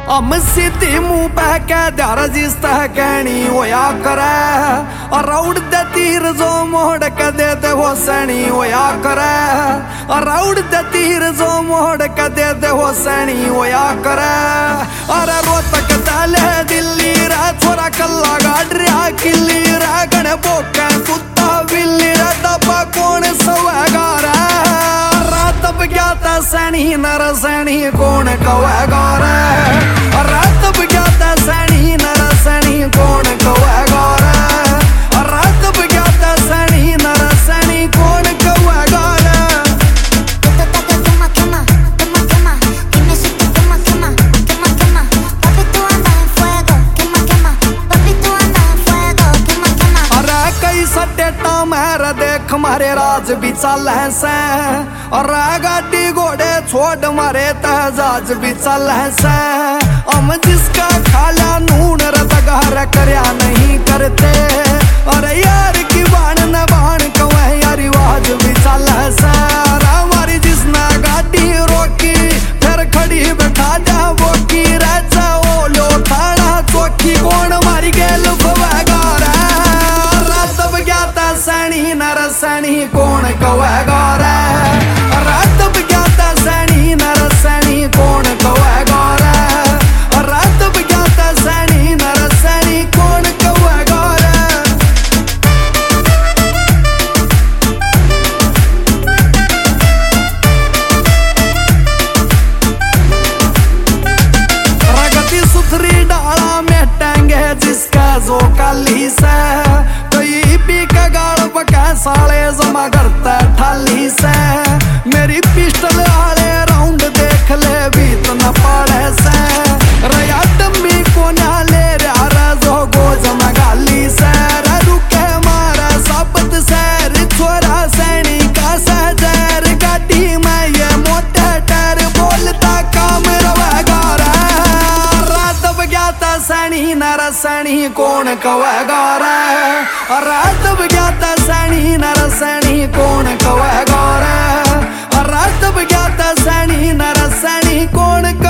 हम सीधी मुंह पे कह द्यार जिसता कहनी होया करे और उड़ दे तीर जो मोड़ के दे दे वो सैनी होया करे और उड़ दे तीर जो मोड़ के दे दे वो सैनी होया करे। अरे रोहतक ताले दिल्ली रे छोरा कल्ला गाड़िया किल्ली रे गणे बोके कुत्ता बिल्ली रे दबा कौन सवेगा रे रात बग्याता सैनी नर सैनी कौन कवेगा रे रात बग्याता सैनी नर सैनी कौन कवेगा रे रात बग्याता सैनी नर सैनी कौन कवेगा रे। अरे कई सटेटा मेरा देख मारे राज भी चल से और गाड़ी घोड़े छोड़ मारे तजाज भी चल से हम जिसका खाला नून रतगार करया नहीं करते और यार की बाण न बाण कवे यार रिवाज भी चल से हमारी जिसने गाड़ी रोकी फिर खड़ी बैठा जा वो की राजा ओ लो थाना चौकी कौन मारी गेल फवेगा रे रात बग्याता सैनी नर सैनी कौन कवेगा रे रात बग्याता सैनी नर सैनी कौन कवेगा रे रात बग्याता सैनी नर सैनी कौन कवेगा रे। प्रगति सुथरी डाला में टांगे जिसका जो काली से कोई भी का गाल पका साले जमा करता ठाली से मेरी पिस्टल आले राउंड देख ले बीत न पड़े से रया डम्बी को ना ले रहा जो गोज मगाली से रुके मारा सापत सैर छोरा सैनी का सहजर गाड़ी में ये मोटे टायर बोलता काम रवेगा रे रात बग्याता सैनी नर सैनी कौन कवेगा रे रात बग्याता सैनी नर सैनी कौन कवेगा रे रात बग्याता सैनी नर सैनी कौन